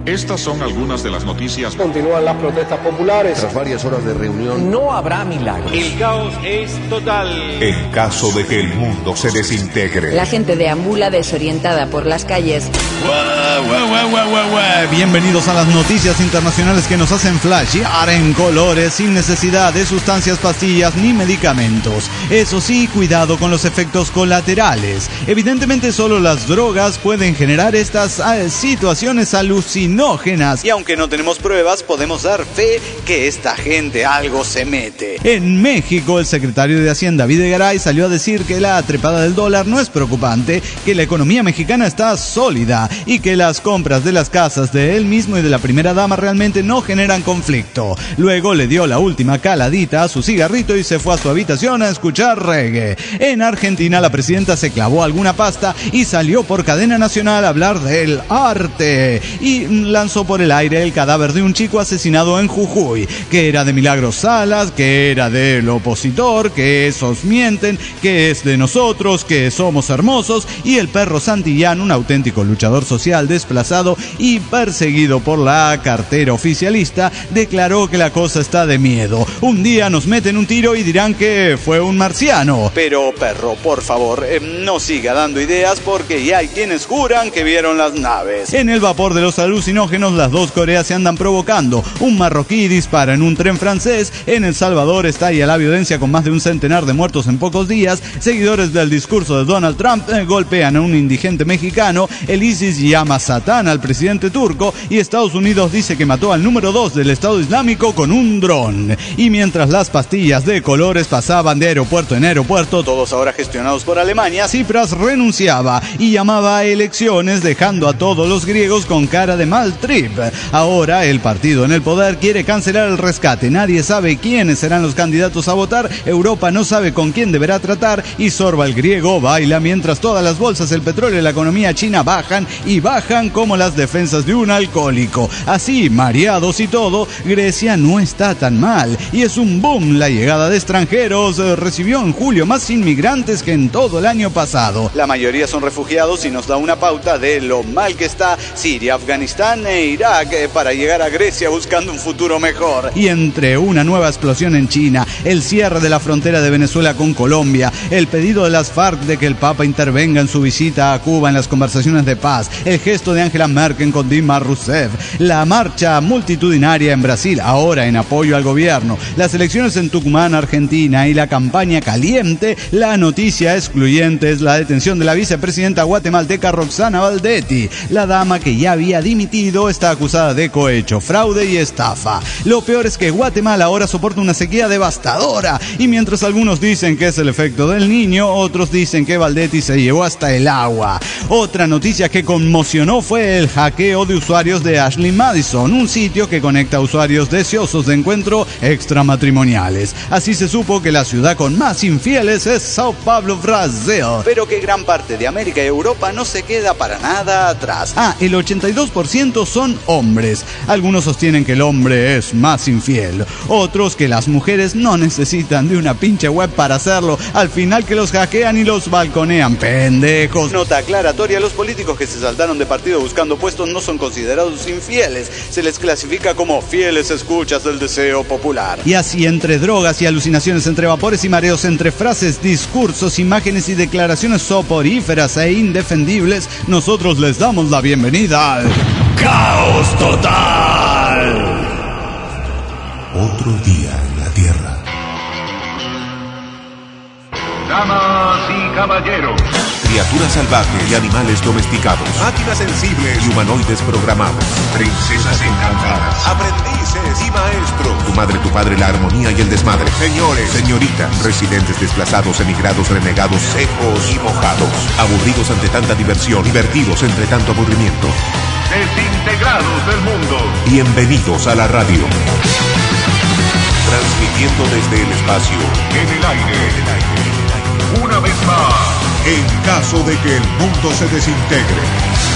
Estas son algunas de las noticias. Continúan las protestas populares. Tras varias horas de reunión, no habrá milagros. El caos es total. En caso de que el mundo se desintegre. La gente deambula desorientada por las calles. Bienvenidos a las noticias internacionales que nos hacen flashear en colores sin necesidad de sustancias, pastillas ni medicamentos. Eso sí, cuidado con los efectos colaterales. Evidentemente solo las drogas pueden generar estas situaciones alucinógenas. Y aunque no tenemos pruebas, podemos dar fe que esta gente algo se mete. En México, el secretario de Hacienda, Videgaray, salió a decir que la trepada del dólar no es preocupante, que la economía mexicana está sólida y que las compras de las casas de él mismo y de la primera dama realmente no generan conflicto. Luego le dio la última caladita a su cigarrito y se fue a su habitación a escuchar reggae. En Argentina, la presidenta se clavó alguna pasta y salió por cadena nacional a hablar del arte y lanzó por el aire el cadáver de un chico asesinado en Jujuy, que era de Milagros Salas, que era del opositor, que esos mienten, que es de nosotros, que somos hermosos, y el perro Santillán, un auténtico luchador social desplazado y perseguido por la cartera oficialista, declaró que la cosa está de miedo. Un día nos meten un tiro y dirán que fue un marciano. Pero perro, por favor, no siga dando ideas porque ya hay quienes juran que vieron las naves. En el vapor de los alucinógenos, las dos Coreas se andan provocando. Un marroquí dispara en un tren francés. En El Salvador estalla la violencia con más de un centenar de muertos en pocos días. Seguidores del discurso de Donald Trump golpean a un indigente mexicano. El ISIS llama Satán al presidente turco y Estados Unidos dice que mató al número 2 del Estado Islámico con un dron. Y mientras las pastillas de colores pasaban de aeropuerto en aeropuerto, todos ahora gestionados por Alemania, Tsipras renunciaba y llamaba a elecciones dejando a todos los griegos con cara de mal trip. Ahora el partido en el poder quiere cancelar el rescate. Nadie sabe quiénes serán los candidatos a votar. Europa no sabe con quién deberá tratar y Sorba el griego baila mientras todas las bolsas, el petróleo y la economía china bajan y bajan como las defensas de un alcohólico. Así, mareados y todo, Grecia no está tan mal y es un boom. La llegada de extranjeros recibió en julio más inmigrantes que en todo el año pasado. La mayoría son refugiados y nos da una pauta de lo mal que está Siria, Afganistán e Irak para llegar a Grecia buscando un futuro mejor. Y entre una nueva explosión en China, el cierre de la frontera de Venezuela con Colombia, el pedido de las FARC de que el Papa intervenga en su visita a Cuba en las conversaciones de paz, el gesto de Angela Merkel con Dilma Rousseff, la marcha multitudinaria en Brasil, ahora en apoyo al gobierno, las elecciones en Tucumán, Argentina y la campaña caliente, la noticia excluyente es la detención de la vicepresidenta guatemalteca Roxana Valdetti. La dama que ya había dimitido está acusada de cohecho, fraude y estafa. Lo peor es que Guatemala ahora soporta una sequía devastadora y mientras algunos dicen que es el efecto del niño, otros dicen que Valdetti se llevó hasta el agua. Otra noticia que conmocionó fue el hackeo de usuarios de Ashley Madison, un sitio que conecta a usuarios deseosos de encuentro extramatrimoniales. Así se supo que la ciudad con más infieles es Sao Paulo, Brasil, pero que gran parte de América y Europa no se queda para nada atrás. El 82% son hombres. Algunos sostienen que el hombre es más infiel, otros que las mujeres no necesitan de una pinche web para hacerlo, al final que los hackean y los balconean. Pendejos. Nota aclaratoria: los políticos que se saltaron de partido buscando puestos no son considerados infieles, se les clasifica como fieles escuchas del deseo popular. Y así, entre drogas y alucinaciones, entre vapores y mareos, entre frases, discursos, imágenes y declaraciones soporíferas e indefendibles, nosotros les damos la bienvenida al Caos Total. Otro día en la Tierra. Damas y caballeros, criaturas salvajes y animales domesticados, máquinas sensibles y humanoides programados, princesas encantadas, aprendices y maestros, tu madre, tu padre, la armonía y el desmadre, señores, señoritas, residentes desplazados, emigrados, renegados, secos y mojados, aburridos ante tanta diversión, divertidos entre tanto aburrimiento, desintegrados del mundo. Bienvenidos a la radio. Transmitiendo desde el espacio, en el aire, una vez más, en caso de que el mundo se desintegre.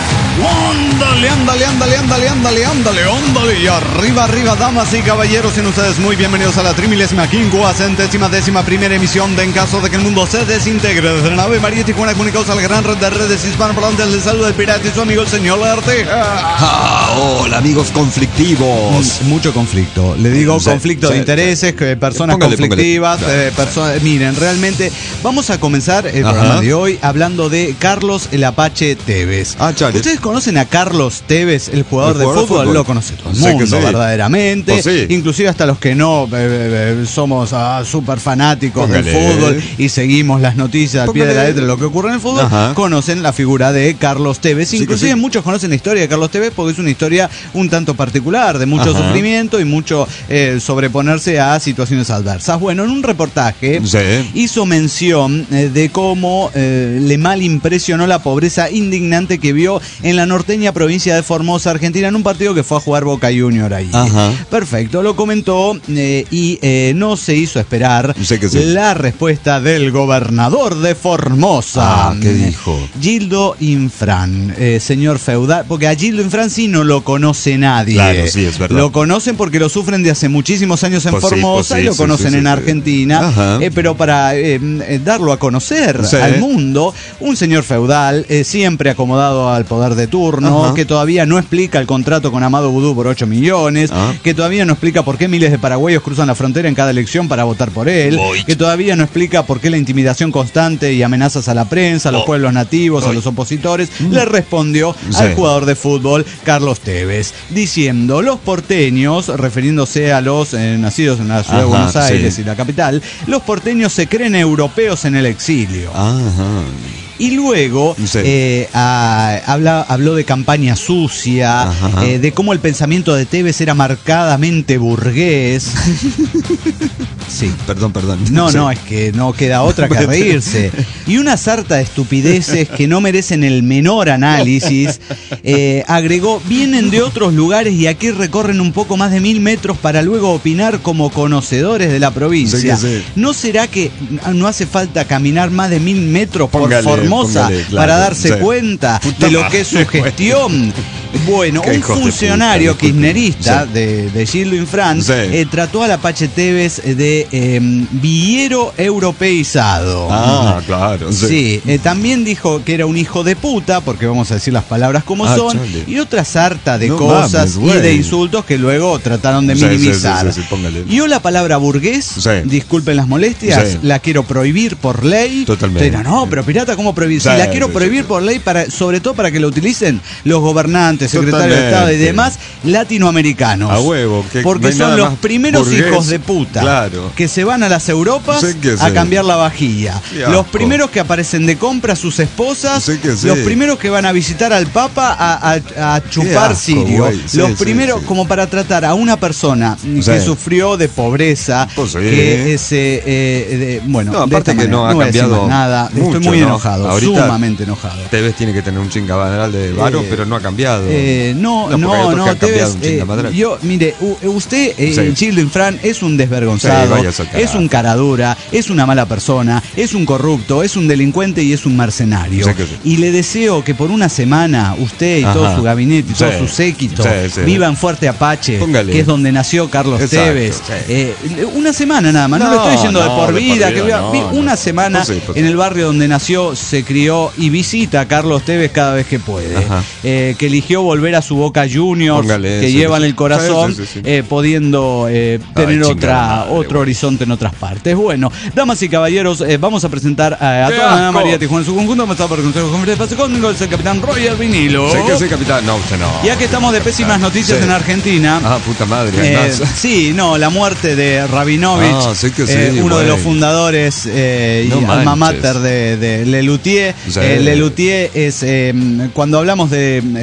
Ándale. Y arriba, damas y caballeros, sean ustedes muy bienvenidos a la 31.111ª emisión de En Caso de que el Mundo se Desintegre. Desde la nave María Tijuana, comunicados a la gran red de redes hispanoparlantes, les saluda el pirata y su amigo el señor Arteja. Hola, amigos conflictivos. Mucho conflicto. Le digo conflicto de intereses, personas conflictivas. Miren, realmente vamos a comenzar el programa de hoy hablando de Carlos el Apache Tevez. ¿Ustedes conocen a Carlos Tevez, el jugador de fútbol? Lo conoce todo el mundo, verdaderamente. Pues sí. Inclusive hasta los que no somos súper fanáticos del fútbol y seguimos las noticias al pie de la letra de lo que ocurre en el fútbol, conocen la figura de Carlos Tevez. Inclusive muchos conocen la historia de Carlos Tevez porque es una historia un tanto particular, de mucho sufrimiento y mucho sobreponerse a situaciones adversas. Bueno, en un reportaje hizo mención de cómo le mal impresionó la pobreza indignante que vio en la norteña provincia de Formosa, Argentina, en un partido que fue a jugar Boca Junior ahí. Perfecto, lo comentó y no se hizo esperar la respuesta del gobernador de Formosa. ¿Qué dijo? Gildo Infran, señor feudal, porque a Gildo Infran sí no lo conoce nadie. Claro, sí, es verdad. Lo conocen porque lo sufren de hace muchísimos años en Formosa y lo conocen en Argentina, pero para darlo a conocer al mundo, un señor feudal siempre acomodado al poder de turno, que todavía no explica el contrato con Amado Vudú por 8 millones, que todavía no explica por qué miles de paraguayos cruzan la frontera en cada elección para votar por él, que todavía no explica por qué la intimidación constante y amenazas a la prensa, a los pueblos nativos, a los opositores, le respondió al jugador de fútbol Carlos Tevez, diciendo: los porteños, refiriéndose a los nacidos en la ciudad de Buenos Aires y la capital, los porteños se creen europeos en el exilio. Y luego habló de campaña sucia, de cómo el pensamiento de Tevez era marcadamente burgués. Sí. Perdón. No, es que no queda otra que reírse. Y una sarta de estupideces que no merecen el menor análisis. Agregó: vienen de otros lugares y aquí recorren un poco más de 1000 metros para luego opinar como conocedores de la provincia. ¿No será que no hace falta caminar más de 1000 metros por Formosa para darse cuenta de lo que es su gestión? Bueno, un funcionario kirchnerista de Gildo Infran trató al Apache Tevez de villero europeizado. Claro. Sí, también dijo que era un hijo de puta, porque vamos a decir las palabras como son, y otra sarta de cosas y de insultos que luego trataron de minimizar. Y yo la palabra burgués, disculpen las molestias, la quiero prohibir por ley. Totalmente. Pero pirata, ¿cómo prohibir? Si la quiero prohibir por ley, sobre todo para que la utilicen los gobernantes, secretarios de Estado y demás latinoamericanos. A huevo. Porque son los primeros hijos de puta que se van a las Europas a cambiar la vajilla. Los primeros que aparecen de compra a sus esposas. Los primeros que van a visitar al Papa a chupar sirio. Los primeros como para tratar a una persona que sufrió de pobreza. Aparte que no ha cambiado nada. Mucho, estoy muy enojado, ahorita sumamente enojado. Tevez tiene que tener un chingabanal de varos, pero no ha cambiado. No, Tevez, mire, usted, Gildo Infran, es un desvergonzado, es un caradura, es una mala persona, es un corrupto, es un delincuente y es un mercenario. Y le deseo que por una semana usted y todo su gabinete y todo su séquito viva en Fuerte Apache, que es donde nació Carlos Tevez. Una semana nada más, no lo estoy diciendo de por vida, una semana en el barrio donde nació, se crió y visita a Carlos Tevez cada vez que puede. Que eligió volver a su Boca Juniors, que lleva en el corazón, pudiendo tener otro horizonte en otras partes. Bueno, damas y caballeros, vamos a presentar a toda la María Tijuana en su conjunto. Vamos a estar por el espacio conmigo, es el capitán Roger Vinilo. Sé que soy capitán, no, usted no. Ya que estamos de pésimas noticias en Argentina. Puta madre. La muerte de Rabinovich, uno de los fundadores y alma mater de Lelutier. Lelutier es, cuando hablamos de personas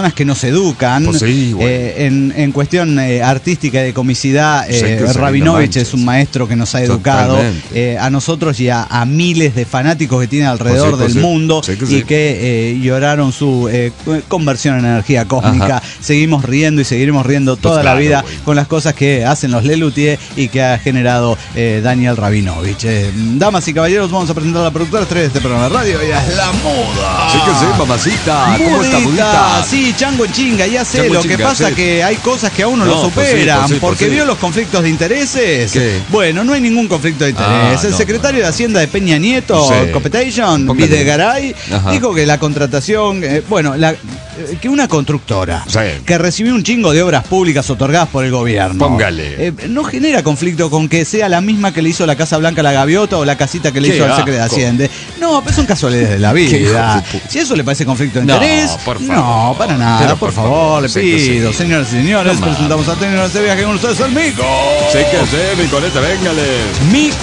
personas que nos educan. Pues sí, bueno. En cuestión artística y de comicidad, que Rabinovich es un maestro que nos ha educado a nosotros y a miles de fanáticos que tiene alrededor del mundo y que lloraron su conversión en energía cósmica. Seguimos riendo y seguiremos riendo toda la vida con las cosas que hacen los Lelutier y que ha generado Daniel Rabinovich. Damas y caballeros, vamos a presentar a la productora estrella de este programa de radio. Ella es la Muda. Sí que sí, mamacita. ¿Cómo está, Mudita? Sí, chango en chinga, ya sé. Chango Lo que pasa es que hay cosas que a uno lo superan. Porque vio los conflictos de intereses. ¿Qué? Bueno, no hay ningún conflicto de interés. El secretario de Hacienda de Peña Nieto, Competation, Videgaray, dijo que la contratación, que una constructora que recibió un chingo de obras públicas otorgadas por el gobierno, no genera conflicto con que sea la misma que le hizo la Casa Blanca a la Gaviota o la casita que le hizo al secretario de Hacienda. No, pero son casualidades de la vida. Si eso le parece conflicto de interés, no, para nada. Pero por favor, le pido, señoras y señores, presentamos a Técnico de Viaje con ustedes, el Mico. Sí que sí, mi corete, véngale. Mi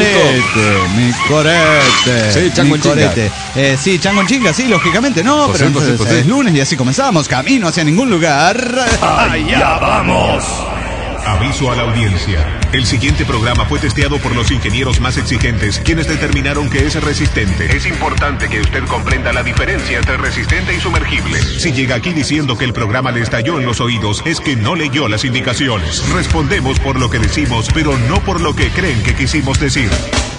corete. Sí, chango en chinga. Sí, chango en chinga, sí, lógicamente no, pero es lunes y así comenzamos, camino hacia ningún lugar. ¡Allá vamos! Aviso a la audiencia. El siguiente programa fue testeado por los ingenieros más exigentes, quienes determinaron que es resistente. Es importante que usted comprenda la diferencia entre resistente y sumergible. Si llega aquí diciendo que el programa le estalló en los oídos, es que no leyó las indicaciones. Respondemos por lo que decimos, pero no por lo que creen que quisimos decir.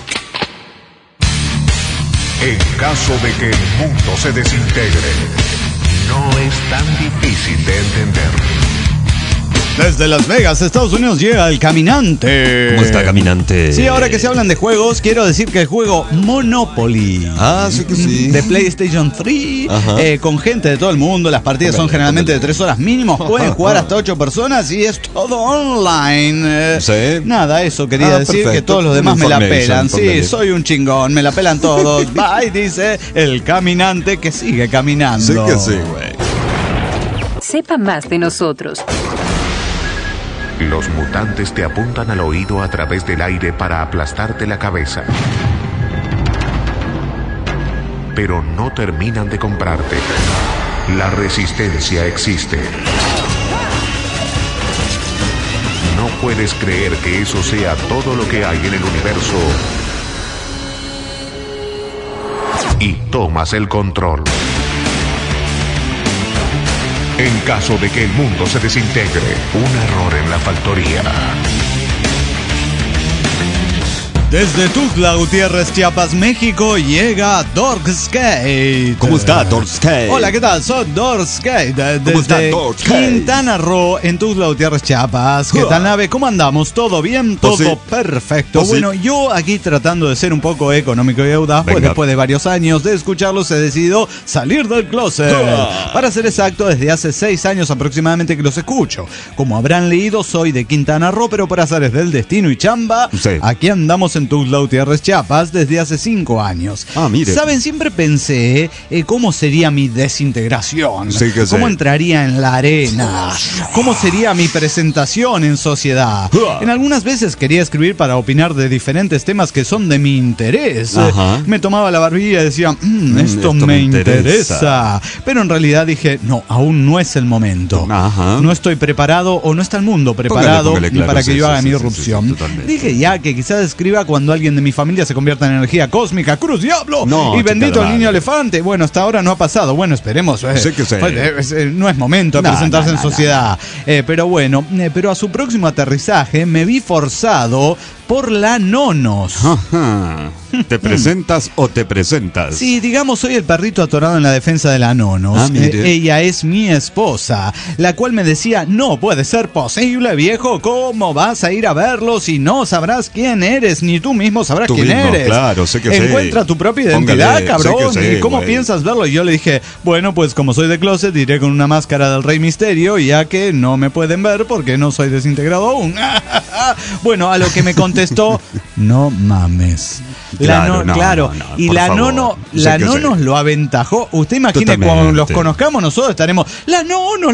En caso de que el mundo se desintegre, no es tan difícil de entender. Desde Las Vegas, Estados Unidos, llega el Caminante. ¿Cómo está, Caminante? Sí, ahora que se hablan de juegos, quiero decir que el juego Monopoly, sí que sí, de PlayStation 3, con gente de todo el mundo, las partidas son generalmente de 3 horas mínimo, pueden jugar hasta 8 personas y es todo online. Nada, eso quería decir, perfecto. Que todos los demás me la pelan. Sí, soy un chingón, me la pelan todos. Bye, dice el Caminante que sigue caminando. Sí que sí, güey. Sepa más de nosotros. Los mutantes te apuntan al oído a través del aire para aplastarte la cabeza. Pero no terminan de comprarte. La resistencia existe. No puedes creer que eso sea todo lo que hay en el universo. Y tomas el control. En caso de que el mundo se desintegre, un error en la factoría. Desde Tuxtla Gutiérrez, Chiapas, México, llega Dorkskate. ¿Cómo está, Dorkskate? Hola, ¿qué tal? Soy Dorkskate. Desde Quintana Roo, en Tuxtla Gutiérrez, Chiapas. ¿Qué tal, nave? ¿Cómo andamos? ¿Todo bien? ¿Todo perfecto? Bueno, yo aquí tratando de ser un poco económico y audaz, pues después de varios años de escucharlos he decidido salir del closet. Para ser exacto, desde hace 6 años aproximadamente que los escucho. Como habrán leído, soy de Quintana Roo, pero por azares del destino y chamba, aquí andamos en Tuxtla Gutiérrez, Chiapas, desde hace 5 años. Mire. ¿Saben? Siempre pensé cómo sería mi desintegración, cómo entraría en la arena, cómo sería mi presentación en sociedad. En algunas veces quería escribir para opinar de diferentes temas que son de mi interés. Me tomaba la barbilla y decía, esto me interesa. Pero en realidad dije, no, aún no es el momento. No estoy preparado o no está el mundo preparado para que yo haga mi irrupción. Dije ya que quizás escriba cuando alguien de mi familia se convierta en energía cósmica, cruz diablo, y bendito el niño elefante. Bueno, hasta ahora no ha pasado. Bueno, esperemos. No es momento de presentarse en sociedad. Pero bueno, pero a su próximo aterrizaje me vi forzado por la Nonos. ¿Te presentas o te presentas? Sí, digamos, soy el perrito atorado en la defensa de la Nonos. Ella es mi esposa, la cual me decía, no puede ser posible, viejo, ¿cómo vas a ir a verlo si no sabrás quién eres? Ni tú mismo sabrás quién eres. Claro, sé que Encuentra tu propia identidad, cabrón. ¿Y cómo piensas verlo? Y yo le dije, bueno, pues como soy de closet, iré con una máscara del Rey Misterio, ya que no me pueden ver porque no soy desintegrado aún. Bueno, a lo que me contestó, no mames. Claro, y por la favor. nono, Sé la que nonos sé. lo aventajó. Usted imagine Totalmente. cuando los conozcamos nosotros estaremos, la nonos.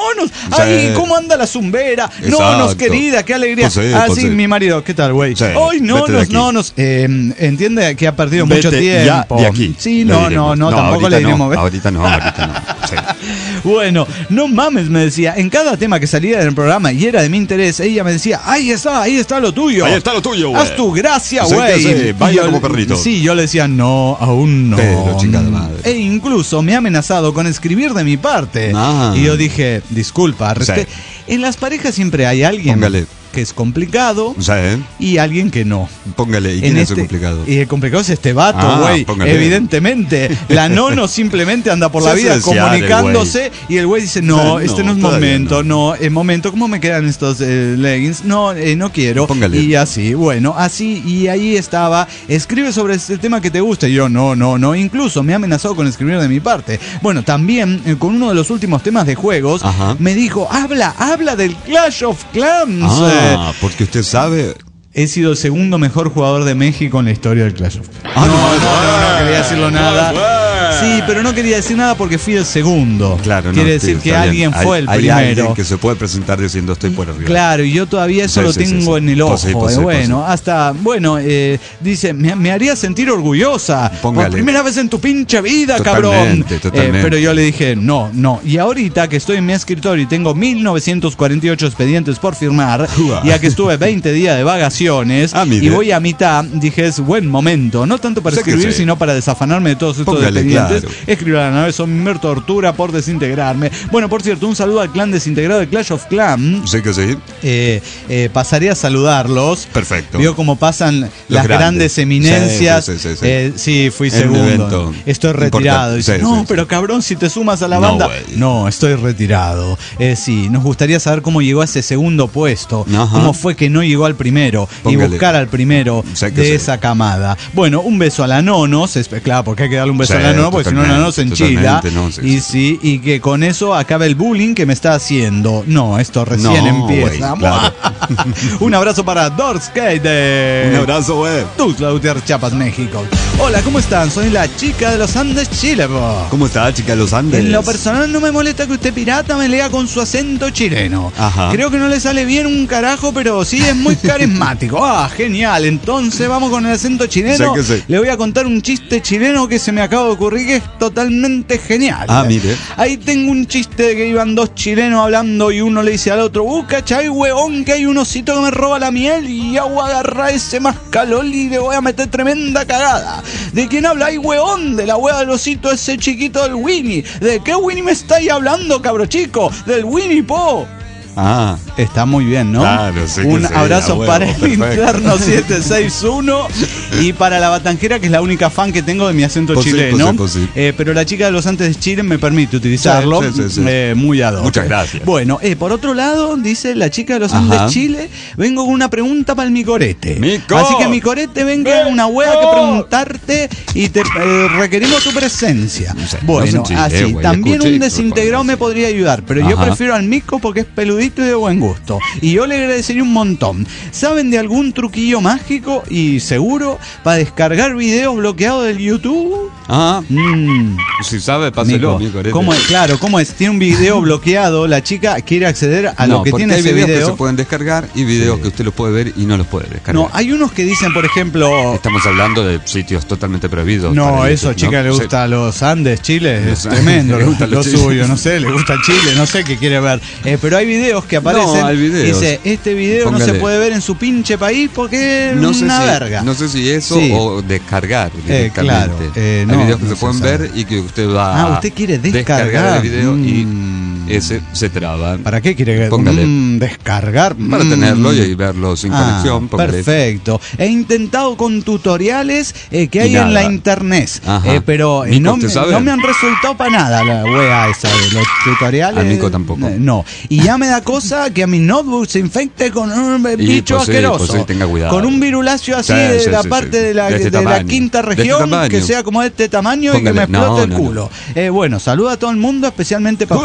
Ay, ¿cómo anda la zumbera? Nonos, Exacto. querida, qué alegría. Pues sí, Ah, pues sí, sí. mi marido, ¿qué tal, güey? Sí, Ay, vete de aquí. nonos. Entiende que ha perdido mucho Vete tiempo. ya de aquí. Sí, Le no, diremos. tampoco le diremos. ¿ves? Ahorita no. Sí. Bueno, no mames, me decía, en cada tema que salía en el programa y era de mi interés, ella me decía, ahí está lo tuyo. Ahí está lo tuyo, güey. Haz tu gracia, Sé que güey. sé, baila Y yo- como perrito. Sí, yo le decía, no, aún no. Pero, chingada madre. E incluso me ha amenazado con escribir de mi parte. Ah. Y yo dije, disculpa, Sí. en las parejas siempre hay alguien Póngale. que es complicado O sea, y alguien que no. póngale. ¿Y quién es el complicado? Y el complicado es este vato, Ah, güey. póngale. Evidentemente. La nono simplemente anda por la Se vida hace desear, comunicándose y el güey dice, no, este no es todavía momento, no, es momento, ¿cómo me quedan estos leggings? No, no quiero. Póngale. Y así, bueno, así, y ahí estaba, escribe sobre este tema que te gusta. Y yo, no, incluso me ha amenazado con escribir de mi parte. Bueno, también con uno de los últimos temas de juegos, Ajá. me dijo, habla del Clash of Clans. Porque usted sabe. He sido el segundo mejor jugador de México en la historia del Clash of Clans. Ah, No quería decirlo nada. Sí, pero no quería decir nada porque fui el segundo. Claro, Quiere no, decir sí, que está alguien bien. fue el Hay primero. alguien que se puede presentar diciendo estoy por arriba. Claro, y yo todavía eso Sí, lo sí, tengo sí. en el ojo. Pues sí, pues sí, bueno, pues sí. hasta, bueno, dice, me haría sentir orgullosa. Póngale. Por primera vez en tu pinche vida, Totalmente, cabrón. totalmente. Pero yo le dije, no. Y ahorita que estoy en mi escritorio y tengo 1948 expedientes por firmar, Uah. ya que estuve 20 días de vacaciones mire. y voy a mitad, dije, es buen momento. No tanto para Sé que escribir, sí. sino para desafanarme de todos estos Póngale, expedientes. claro. Escribir a la nave son mi tortura por desintegrarme. Bueno, por cierto, un saludo al clan desintegrado de Clash of Clans. Sé que sí. Pasaré a saludarlos. Perfecto. Vio cómo pasan las grandes eminencias. Sí. Sí, fui En un segundo. evento Estoy retirado. importante. Dice, Sí, no, sí, pero sí. cabrón, si te sumas a la No, banda. güey. No, estoy retirado. Sí, nos gustaría saber cómo llegó a ese segundo puesto. Ajá. Cómo fue que no llegó al primero. Póngale. Y buscar al primero Sé que de sí. esa camada. Bueno, un beso a la Nonos. Claro, porque hay que darle un beso Sí, a la Nonos, porque si no la Nonos se enchila. totalmente, no, sí, Y sí. sí, y que con eso acabe el bullying que me está haciendo. No, esto recién No, empieza. güey, claro. Un abrazo para Dorskate de Un abrazo, güey. Tuxtla Gutiérrez, Chiapas, México. Hola, ¿cómo están? Soy la chica de los Andes, Chile. Po. ¿Cómo está, chica de los Andes? En lo personal no me molesta que usted pirata me lea con su acento chileno. Ajá. Creo que no le sale bien un carajo, pero sí es muy carismático. Ah, genial. Entonces vamos con el acento chileno. Sé que sí. Le voy a contar un chiste chileno que se me acaba de ocurrir que es totalmente genial. Ah, mire. Ahí tengo un chiste de que iban dos chilenos hablando y uno le dice al otro, cachai, huevón, que hay un osito que me roba la miel y ya voy a agarrar ese mascalol y le voy a meter tremenda cagada. ¿De quién habláis, huevón? De la hueá del osito ese chiquito del Winnie. ¿De qué Winnie me estáis hablando, cabro chico? Del Winnie Po. Ah, Está muy bien, ¿no? Claro, sí que Un sí, abrazo a huevo, para el perfecto. interno 761 y para la batanjera, que es la única fan que tengo de mi acento Pues sí, chileno. pues sí. Pero la chica de los Andes de Chile me permite utilizarlo. Sí. Muy ad hoc. Muchas gracias. Bueno, por otro lado, dice la chica de los Ajá. Andes de Chile, vengo con una pregunta para el Micorete. Mico. Así que Micorete, venga una hueá que preguntarte y te requerimos tu presencia. No sé, Bueno, no se enchile, así. güey, También escuche, un desintegrado me podría ayudar, pero yo Ajá. prefiero al Mico porque es peludito y de buen gusto. Y yo le agradecería un montón. ¿Saben de algún truquillo mágico y seguro para descargar videos bloqueados del YouTube? Ah, si sabe, páselo, Mico, mi ¿cómo es? Claro, ¿cómo es? Tiene un video bloqueado, la chica quiere acceder a no, lo que porque tiene hay ese videos que video. se pueden descargar y videos que usted los puede ver y no los puede descargar. No, hay unos que dicen, por ejemplo... Estamos hablando de sitios totalmente prohibidos. No, para eso, YouTube, chica, ¿no? le Sí. gusta los Andes, Chile, es Le tremendo gustan lo los chiles. suyo, no sé, le gusta Chile, no sé qué quiere ver. Pero hay videos que aparecen, No, hay videos. dice, este video no se Póngale. puede ver en su pinche país porque es No sé una si, verga. No sé si eso Sí. o descargar directamente. claro, Hay no, videos que no se se pueden sabe. ver y que usted va Usted quiere a descargar. el video y Mm. ese se traba. ¿Para qué quiere Póngale. descargar? Para tenerlo y verlo sin conexión. Póngale. Perfecto. He intentado con tutoriales que hay nada. en la internet, Ajá. pero Mico, no, ¿usted me, sabe? no me han resultado para nada la wea esa de los tutoriales. A Mico tampoco. No. Y ya me da cosa que a mi notebook se infecte con un bicho pues sí, asqueroso. pues sí, tenga cuidado. Con un virulacio así Sí, de sí, la sí, parte sí. de la, De este de la tamaño. quinta De este región, tamaño. que sea como de este tamaño y que Póngale. me explote No, el no, culo. Bueno, saluda a todo el mundo, especialmente para Uah. ustedes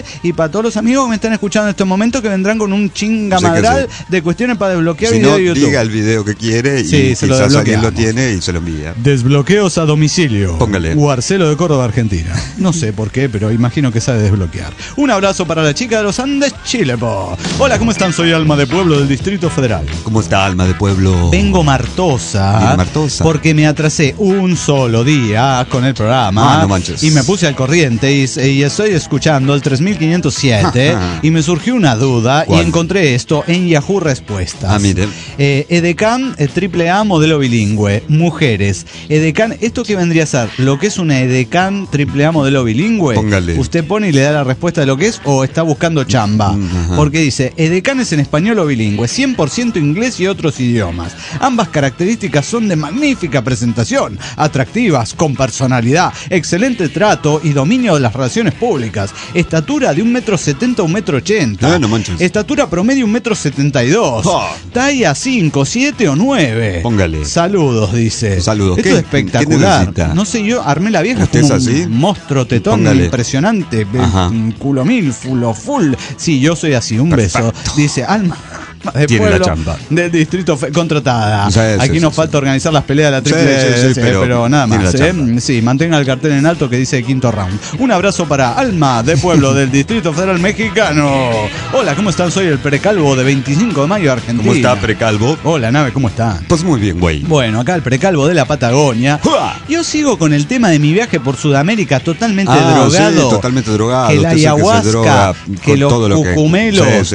y para todos los amigos que me están escuchando en estos momentos que vendrán con un chingamadral de cuestiones para desbloquear video de YouTube. Diga el video que quiere y quizás alguien lo tiene y se lo envía. Desbloqueos a domicilio. Póngale. Guarcelo de Córdoba, Argentina. No sé por qué, pero imagino que sabe desbloquear. Un abrazo para la chica de los Andes, Chile, po. Hola, ¿cómo están? Soy Alma de Pueblo del Distrito Federal. ¿Cómo está, Alma de Pueblo? Vengo martosa. Bien martosa. Porque me atrasé un solo día con el programa. No manches. Y me puse al corriente y estoy escuchando el 3507 y me surgió una duda. ¿Cuál? Y encontré esto en Yahoo Respuestas. Mire. Edecán AAA modelo bilingüe. Mujeres. Edecán, ¿esto qué vendría a ser? ¿Lo que es una Edecán AAA modelo bilingüe? Póngale. Usted pone y le da la respuesta de lo que es o está buscando chamba. Porque dice, Edecán es en español o bilingüe, 100% inglés y otros idiomas. Ambas características son de magnífica presentación, atractivas, con personalidad, excelente trato y dominio de las relaciones públicas. Estatura de 1,70 m a 1,80 m. No manches. Estatura promedio 1,72 m. Talla 5, 7 o 9. Póngale. Saludos, dice. Saludos. Esto ¿Qué? es espectacular. ¿Qué necesita? No sé, yo armé la vieja ¿Usted como es así? un monstruo tetón. Póngale. Impresionante. Ajá. Culo mil, full. Sí, yo soy así, un beso. Dice, Alma de Tiene Pueblo la chamba. del Distrito contratada. Sí, Aquí sí, nos sí, falta organizar las peleas de la triple, sí, pero nada tiene más. la chamba. Sí, mantenga el cartel en alto que dice quinto round. Un abrazo para Alma de Pueblo del Distrito Federal Mexicano. Hola, ¿cómo están? Soy el Precalvo de 25 de mayo, Argentina. ¿Cómo está, Precalvo? Hola, nave, ¿cómo están? Pues muy bien, güey. Bueno, acá el Precalvo de la Patagonia. Yo sigo con el tema de mi viaje por Sudamérica totalmente drogado. Sí, totalmente drogado. Que la Usted es el que se droga ayahuasca, que con los todo lo que- cucumelos, Sí.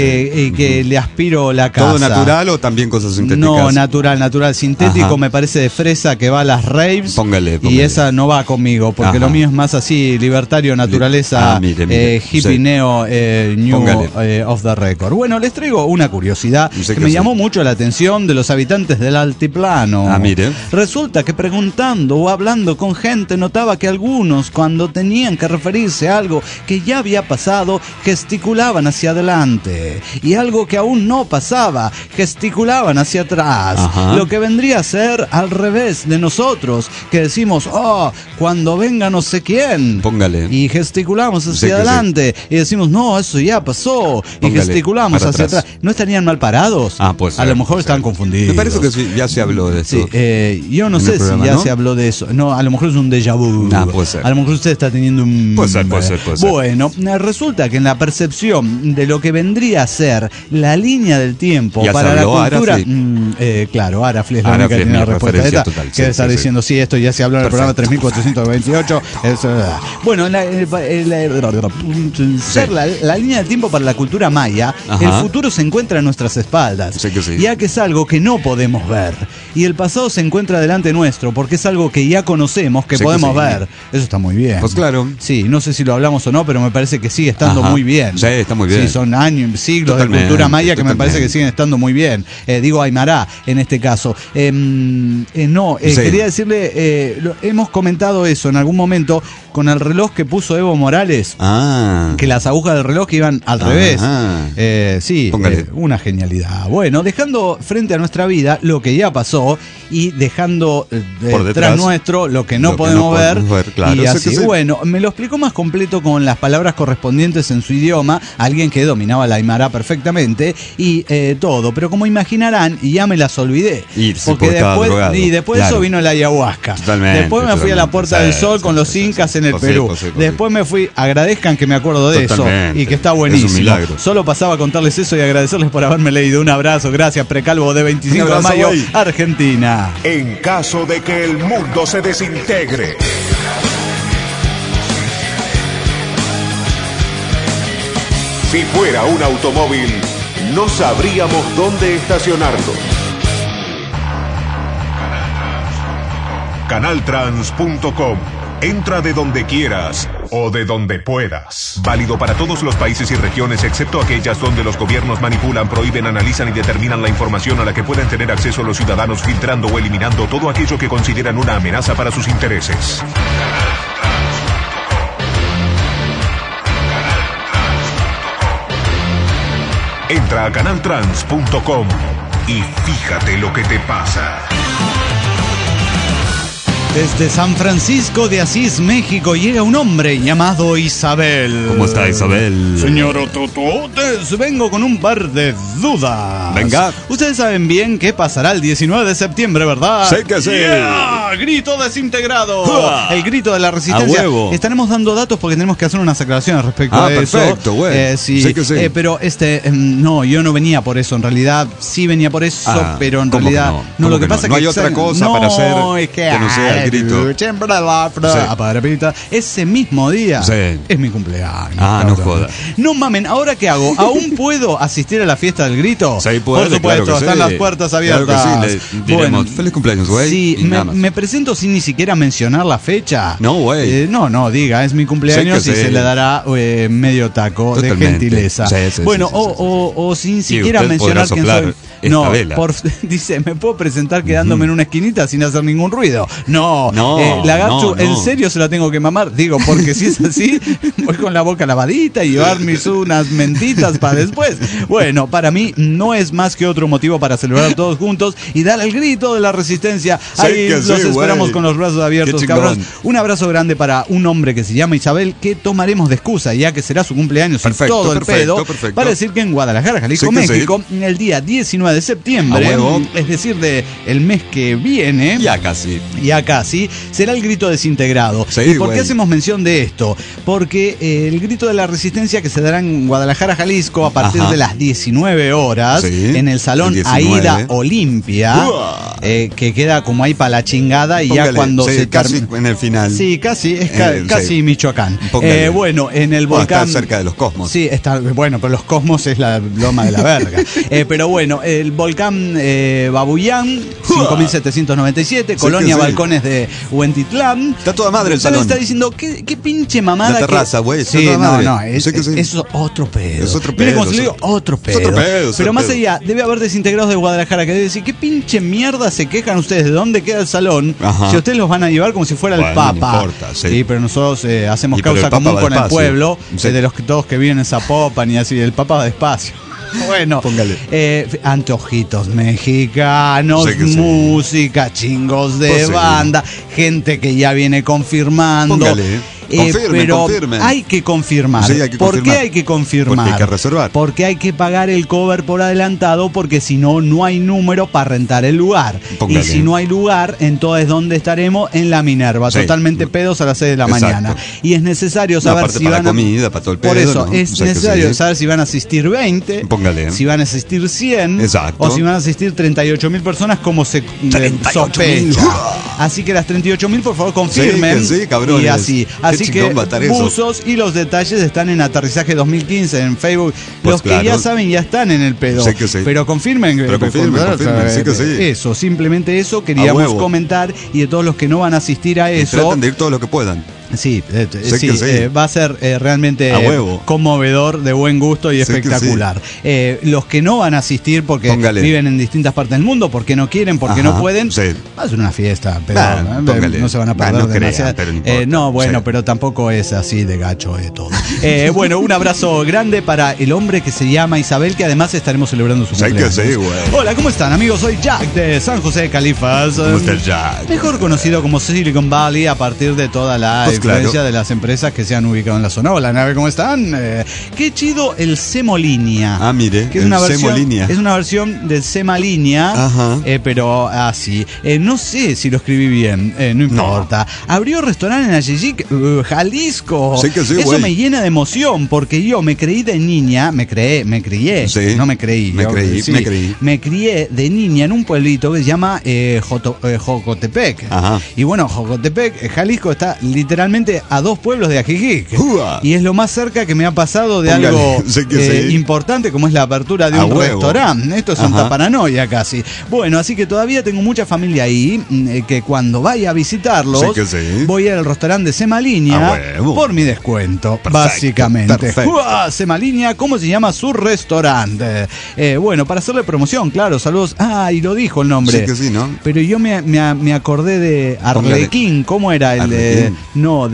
que le aspiro la casa. ¿Todo natural o también cosas sintéticas? No, natural. Sintético Ajá. me parece de fresa que va a las raves. Póngale. Y esa no va conmigo, porque Ajá. lo mío es más así, libertario, naturaleza, mire. hippie, Sí. neo, new, Póngale. off the record. Bueno, les traigo una curiosidad Sé que que me sí. llamó mucho la atención de los habitantes del altiplano. Mire. Resulta que preguntando o hablando con gente notaba que algunos, cuando tenían que referirse a algo que ya había pasado, gesticulaban hacia adelante. Y algo que aún no pasaba, gesticulaban hacia atrás. Ajá. Lo que vendría a ser al revés de nosotros, que decimos, cuando venga no sé quién. Póngale. Y gesticulamos Sé hacia que adelante. Y decimos, no, eso ya pasó. Y Póngale, gesticulamos para hacia atrás. atrás. ¿No estarían mal parados? Pues a lo mejor están confundidos. Me parece que sí, ya se habló de eso. Sí, yo no en sé el programa, si ya ¿no? se habló de eso. No, a lo mejor es un déjà vu. Puede ser. A lo mejor usted está teniendo un... Puede ser. Bueno, resulta que en la percepción de lo que vendría a ser la línea del tiempo Ya se para la habló cultura... Arafli. Claro, Arafli es la Arafli única que es tiene mi la respuesta referencia esta. total, Que sí, está sí, diciendo, sí, esto ya se habló en el programa Perfecto. 3428. Bueno, la línea del tiempo para la cultura maya, Ajá. el futuro se encuentra a nuestras espaldas. Sé que sí. Ya que es algo que no podemos ver. Y el pasado se encuentra delante nuestro, porque es algo que ya conocemos, que Sé que podemos sí. ver. Eso está muy bien. Pues claro. Sí, no sé si lo hablamos o no, pero me parece que sigue estando Ajá. muy bien. Sí, está muy bien. Sí, son años, siglos Totalmente, de cultura maya que me totalmente. parece que siguen estando muy bien. Digo Aymara, en este caso. Sí. Quería decirle, hemos comentado eso en algún momento con el reloj que puso Evo Morales. Que las agujas del reloj iban al revés. Sí, Póngale. una genialidad. Bueno, dejando frente a nuestra vida lo que ya pasó y dejando Por detrás nuestro lo que no podemos ver. Claro, Y sé así, que sí. bueno, me lo explicó más completo con las palabras correspondientes en su idioma, alguien que dominaba la aymara perfectamente y todo. Pero como imaginarán, ya me las olvidé. Y sí, porque estaba drogado. Después de Claro. eso vino la ayahuasca. Totalmente, Después me fui a la Puerta sí, del Sol sí, con los sí, incas sí, en el pues sí, Perú. pues sí, pues Después me fui, agradezcan que me acuerdo de Totalmente. eso y que está Es un buenísimo. milagro. Solo pasaba a contarles eso y agradecerles por haberme leído. Un abrazo, gracias, Precalvo de 25 Un de abrazo, mayo, güey. Argentina. En caso de que el mundo se desintegre. Si fuera un automóvil, no sabríamos dónde estacionarlo. Canaltrans.com. Entra de donde quieras o de donde puedas. Válido para todos los países y regiones, excepto aquellas donde los gobiernos manipulan, prohíben, analizan y determinan la información a la que pueden tener acceso los ciudadanos, filtrando o eliminando todo aquello que consideran una amenaza para sus intereses. Entra a canaltrans.com y fíjate lo que te pasa. Desde San Francisco de Asís, México, llega un hombre llamado Isabel. ¿Cómo está Isabel? Señor Otototes, vengo con un par de dudas. Venga. Ustedes saben bien qué pasará el 19 de septiembre, ¿verdad? Sé que sí. Yeah, grito desintegrado. El grito de la resistencia. A huevo. Estaremos dando datos porque tenemos que hacer unas aclaraciones respecto a eso. Perfecto, güey. Sí, Sé que sí. pero no, yo no venía por eso. En realidad, sí venía por eso, pero en ¿cómo realidad que no. Lo ¿Cómo que pasa no? es que No hay otra cosa para hacer que no sea el grito. Ese mismo día Sí. es mi cumpleaños. No jodas. No mamen, ¿ahora qué hago? ¿Aún puedo asistir a la fiesta del grito? Sí, puede, por supuesto, claro que están sí. las puertas abiertas. Claro que sí, le diremos, feliz cumpleaños, güey. Sí, y nada más. me presento sin ni siquiera mencionar la fecha. No, güey. No, diga, es mi cumpleaños Sé y que se sí. le dará medio taco Totalmente. de gentileza. Sí, bueno, sí. o sin siquiera usted podrá mencionar quién soplar soy. esta No, vela. dice, ¿me puedo presentar quedándome en una esquinita sin hacer ningún ruido? No, Lagartu, no. ¿en serio se la tengo que mamar? Digo, porque si es así, voy con la boca lavadita y llevar unas mentitas para después. Bueno, para mí no es más que otro motivo para celebrar todos juntos y dar el grito de la resistencia. Sí Ahí que los sí, esperamos güey. con los brazos abiertos, Qué chingón. cabros. Un abrazo grande para un hombre que se llama Isabel, que tomaremos de excusa, ya que será su cumpleaños y todo el pedo, para decir que en Guadalajara, Jalisco, Sí que sí. México, el día 19 de septiembre, A huevo. es decir, el mes que viene, Ya casi. será el grito desintegrado. Sí, ¿Y por güey. qué hacemos mención de esto? Porque el grito de la resistencia que se dará en Guadalajara, Jalisco, a partir Ajá. de las 19 horas, Sí, en el Salón el 19. Aida Olimpia, que queda como ahí para la chingada, y ya Póngale, cuando sí, se casi en el final. Sí, casi, es Sí. casi Michoacán. Póngale. Bueno, en el Bueno, volcán. está cerca de los Cosmos. Sí, está, bueno, pero los Cosmos es la loma de la verga. Pero bueno, el volcán Babuyán, 5797, Colonia sí. Balcones de Huentitlán. Está toda madre el Usted me salón. está diciendo, ¿qué pinche mamada? La terraza, güey, está Sí, toda madre. no, Sé que sí. eso es otro pedo. Es otro Mire, pedo, como se le digo, otro pedo. otro pedo, es Pero otro más pedo. allá, debe haber desintegrados de Guadalajara que debe decir, ¿qué pinche mierda se quejan ustedes? ¿De dónde queda el salón? Ajá. Si ustedes los van a llevar como si fuera el Bueno, Papa. no importa, sí. Pero nosotros hacemos Y pero causa el Papa común va con el despacio. pueblo, Sí. de los que todos que viven en Zapopan y así, el Papa va despacio. Bueno, Póngale. antojitos mexicanos, Sé que sí. música, chingos de Pues sí. banda, gente que ya viene confirmando. Póngale. Confirmen, pero confirmen. hay que confirmar. Sí, hay que ¿Por qué confirmar. hay que confirmar? Porque hay que reservar. Porque hay que pagar el cover por adelantado, porque si no, no hay número para rentar el lugar. Póngale. Y si no hay lugar, entonces ¿dónde estaremos? En la Minerva, Sí. totalmente pedos a las 6 de la Exacto. mañana. Y es necesario No, saber aparte si para van la a... comida, para todo el pedo. Por eso, ¿no? es O sea que necesario sí. saber si van a asistir 20, Póngale. si van a asistir 100, Exacto. o si van a asistir 38.000 personas como se 38.000. sospecha. Así que las 38.000, por favor, confirmen. Sí, cabrones. Y así. Qué Así que chingón va a estar eso. buzos y los detalles están en Aterrizaje 2015 en Facebook. Pues Los que claro. ya saben ya están en el pedo. Sé que sí. Pero confirmen. Pero confirmen, sí que sí. Eso, simplemente eso queríamos huevo. comentar. Y de todos los que no van a asistir a Y eso. traten de ir todo lo que puedan. Sí, Sé que sí. va a ser realmente A huevo. conmovedor, de buen gusto y Sé que espectacular. Los que no van a asistir porque Póngale. viven en distintas partes del mundo, porque no quieren, porque no Ajá, pueden, sí. va a ser una fiesta, pero Póngale. no se van a perder No crean, demasiado. pero no importa. No, bueno, Sí. pero tampoco es así de gacho todo. Bueno, un abrazo grande para el hombre que se llama Isabel, que además estaremos celebrando su Sé que cumpleaños. sí, güey. Hola, ¿cómo están, amigos? Soy Jack de San José de Califas. ¿Cómo está el Jack? Mejor conocido como Silicon Valley a partir de toda la Pues influencia claro. de las empresas que se han ubicado en la zona. Hola, nave, ¿cómo están? Qué chido el Semolínea. Ah, mire, que es el una versión, Semolínea. es una versión del Semalínea, Ajá. pero así. No sé si lo escribí bien, no importa. Abrió restaurante en Ajijic, Jalisco. Sí que sí, Eso güey. me llena de emoción porque yo me creí de niña, me crié, Sí. no me creí. Me yo, creí, sí, me creí. me crié de niña en un pueblito que se llama Jocotepec. Ajá. Y bueno, Jocotepec, Jalisco, está literalmente a 2 pueblos de Ajijic. ¡Ua! Y es lo más cerca que me ha pasado de Póngale, algo sé que sí. importante como es la apertura de A un huevo. restaurante. Esto es una Ajá. paranoia casi. Bueno, así que todavía tengo mucha familia ahí que cuando vaya a visitarlos Sé que sí. voy a ir al restaurante de Semalínea A huevo. por mi descuento, Perfecto, básicamente. perfecto. ¡Ua! Semalínea, ¿cómo se llama su restaurante? Bueno, para hacerle promoción, claro, saludos. Ah, y lo dijo el nombre. Sí que sí, ¿no? Pero yo me acordé de Arlequín. ¿Cómo era el de...? Arlequín. No, No,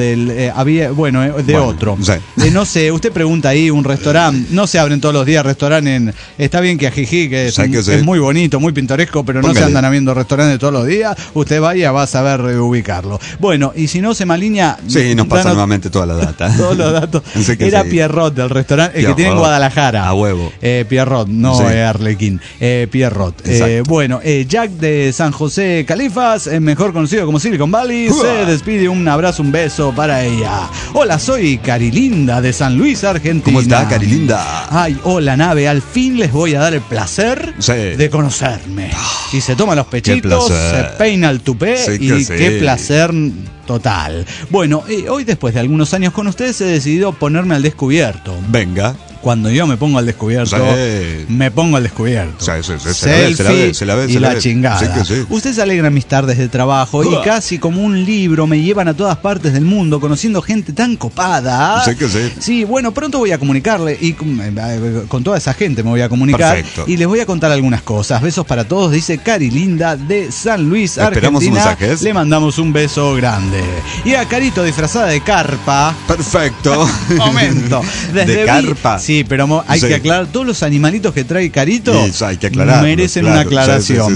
de otro. Sí. No sé, usted pregunta ahí, un restaurante, no se abren todos los días restaurantes está bien que Ajijic es muy bonito, muy pintoresco, pero no se andan abriendo restaurantes todos los días, usted vaya, va a saber ubicarlo. Bueno, y si no se malinea... Sí, nos pasa nuevamente toda la data. Todos los datos. Era sí. Pierrot del restaurante, el que tiene en Guadalajara. A huevo. Pierrot, no Arlequín. Pierrot. Bueno, Jack de San José Califas, mejor conocido como Silicon Valley, se despide. Un abrazo, un beso para ella. Hola, soy Carilinda de San Luis, Argentina. ¿Cómo está, Carilinda? Ay, hola, nave. Al fin les voy a dar el placer de conocerme. Y se toma los pechitos, se peina el tupé qué placer total. Bueno, hoy después de algunos años con ustedes he decidido ponerme al descubierto. Venga. Cuando yo me pongo al descubierto, me pongo al descubierto. Selfie y la chingada. Ustedes alegran mis tardes de trabajo y casi como un libro me llevan a todas partes del mundo conociendo gente tan copada. Sí, bueno, pronto voy a comunicarle y con toda esa gente me voy a comunicar. Perfecto. Y les voy a contar algunas cosas. Besos para todos, dice Carilinda de San Luis, Argentina. Le mandamos un beso grande. Y a Carito disfrazada de carpa. Perfecto. Momento. De carpa. Sí, pero hay que aclarar, todos los animalitos que trae Carito hay que merecen una aclaración.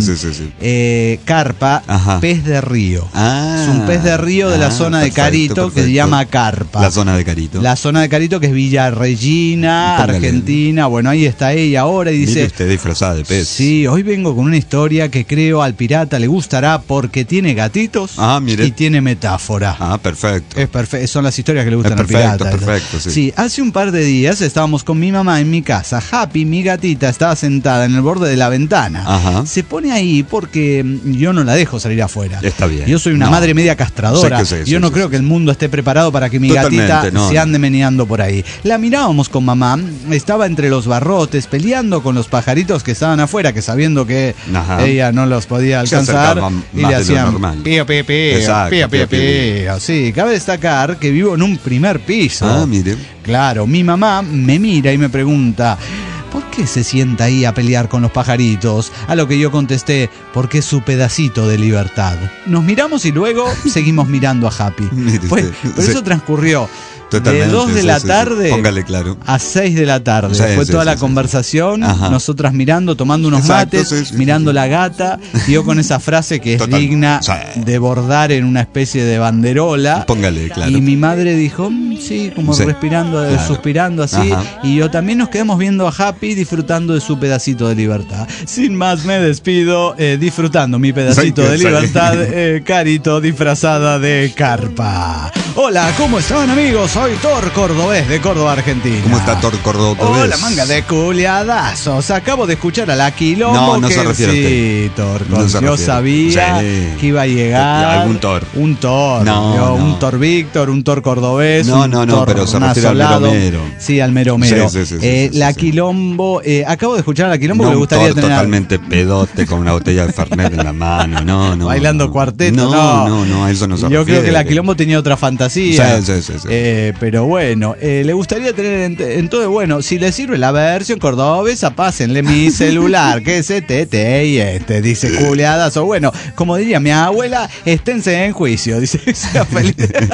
Sí. Carpa, pez de río. Es un pez de río de la zona de Carito que se llama carpa. La zona de Carito. La zona de Carito que es Villa Regina, Argentina. Bueno, ahí está ella ahora y dice... Mire usted disfrazada de pez. Sí, hoy vengo con una historia que creo al pirata le gustará porque tiene gatitos y tiene metáfora. Perfecto. Son las historias que le gustan al pirata. Perfecto, sí, hace un par de días estábamos con mi mamá en mi casa. Happy, mi gatita, estaba sentada en el borde de la ventana. Se pone ahí porque yo no la dejo salir afuera. Está bien. Yo soy una madre media castradora. Yo no creo que el mundo esté preparado para que mi gatita se ande meneando por ahí. La mirábamos con mamá, estaba entre los barrotes peleando con los pajaritos que estaban afuera, que sabiendo que ella no los podía alcanzar y le hacían pío, pío, pío, pío, pío, pío. Sí, cabe destacar que vivo en un primer piso. Mire. Claro, mi mamá me mira y me pregunta, ¿por qué se sienta ahí a pelear con los pajaritos? A lo que yo contesté, porque es su pedacito de libertad. Nos miramos y luego seguimos mirando a Happy. Pero eso transcurrió de 2 de la tarde a 6 de la tarde. Fue toda la conversación, nosotras mirando, tomando unos mates, mirando la gata, y yo con esa frase que es digna de bordar en una especie de banderola. Y mi madre dijo, sí, como respirando, suspirando así, y yo también nos quedamos viendo a Happy disfrutando de su pedacito de libertad. Sin más me despido, disfrutando mi pedacito de libertad, Carito disfrazada de carpa. Hola, ¿cómo están, amigos? Soy Thor Cordobés de Córdoba, Argentina. ¿Cómo está Thor Cordobés? Hola, manga de culiadazos. Acabo de escuchar a la Quilombo. No se refiere sí, Thor. Yo sabía que iba a llegar algún Thor. Un Thor. Un Thor Víctor, un Thor Cordobés. No, pero se refiere al mero mero. Sí, al mero mero. La Quilombo. Acabo de escuchar a la Quilombo que le gustaría Thor tener. Totalmente pedote con una botella de Fernet en la mano. No. Bailando cuarteto. No, eso no se refiere. Yo creo que la Quilombo tenía otra fantasía. Sí. Pero bueno, le gustaría tener entonces, bueno, si le sirve la versión cordobesa, pásenle mi celular, que es este, dice culiadas, o bueno, como diría mi abuela, esténse en juicio, dice, sea feliz.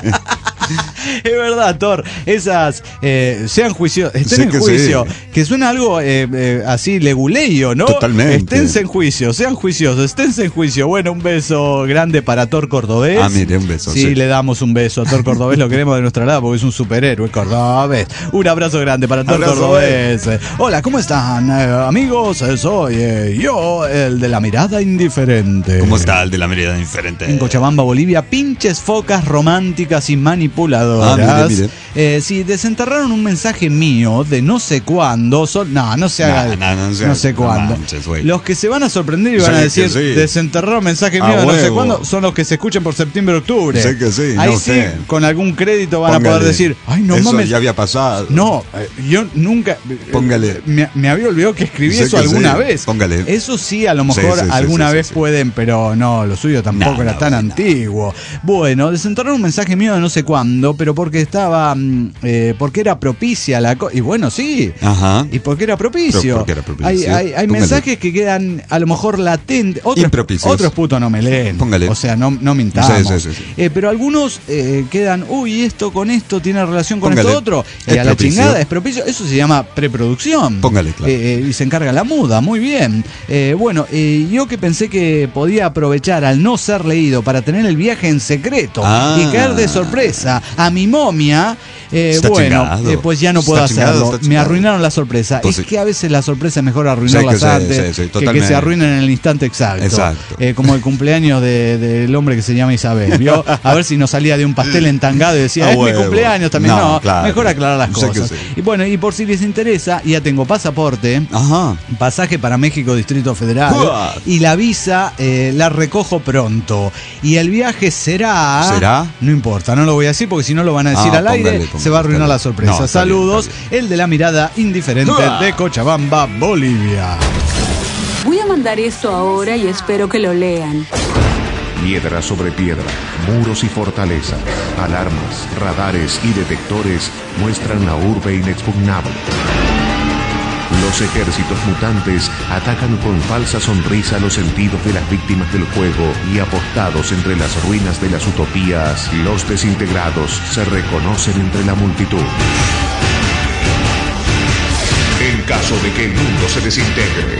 Es verdad, Thor, esas sean juicios, estén en juicio, que suena algo así leguleyo, ¿no? Totalmente. Esténse en juicio, sean juiciosos, esténse en juicio. Bueno, un beso grande para Thor Cordobés. Mire, un beso. Sí, le damos un beso a Thor Cordobés, lo queremos de nuestra lado porque es un superhéroe cordobés. Un abrazo grande para Thor Cordobés. Hola, ¿cómo están, amigos? Soy yo, el de la mirada indiferente. ¿Cómo está el de la mirada indiferente? En Cochabamba, Bolivia, pinches focas románticas y manipuladoras. Mire. Sí, desenterraron un mensaje mío de no sé cuándo. No se haga. No sé cuándo. Los que se van a sorprender y van a decir, desenterraron mensaje mío de no sé cuándo, son los que se escuchen por septiembre-octubre. Sé que sí. Ahí sí, con algún crédito van a poder decir, ay, no eso mames. Ya había pasado. No, yo nunca. Póngale. Me había olvidado que escribí eso alguna vez. Póngale. Eso sí, a lo mejor alguna vez pueden, pero no, lo suyo tampoco era tan antiguo. Bueno, desenterraron un mensaje mío de no sé cuándo, pero porque estaba. Porque era propicia la cosa. Y bueno, sí. ¿Y por qué era propicio? Hay mensajes que quedan a lo mejor latentes. Otros putos no me leen. Póngale. O sea, no mintamos. Pero algunos quedan, uy, esto con esto tiene relación con Póngale. esto otro, y Es a la propicio. chingada es propicio. Eso se llama preproducción. Póngale, claro. Y se encarga la muda, muy bien. Yo que pensé que podía aprovechar al no ser leído para tener el viaje en secreto y caer de sorpresa a mi momia, pues ya no puedo hacerlo. Me arruinaron la sorpresa. Pues es que a veces la sorpresa es mejor arruinarlas antes que se arruinen en el instante exacto. Como el cumpleaños del hombre que se llama Isabel, ¿vio? A ver si no salía de un pastel entangado y decía, es mi cumpleaños también. No, claro, mejor aclarar las sé cosas. que sí. Y bueno, y por si les interesa, ya tengo pasaporte, pasaje para México, Distrito Federal, y la visa la recojo pronto. Y el viaje será... No importa, no lo voy a decir porque si no lo van a decir al aire, se va a arruinar la sorpresa. No, saludos, está bien. el de la mirada indiferente de Cochabamba, Bolivia. Voy a mandar esto ahora y espero que lo lean. Piedra sobre piedra, muros y fortalezas, alarmas, radares y detectores muestran la urbe inexpugnable. Los ejércitos mutantes atacan con falsa sonrisa los sentidos de las víctimas del juego y apostados entre las ruinas de las utopías, los desintegrados se reconocen entre la multitud. En caso de que el mundo se desintegre.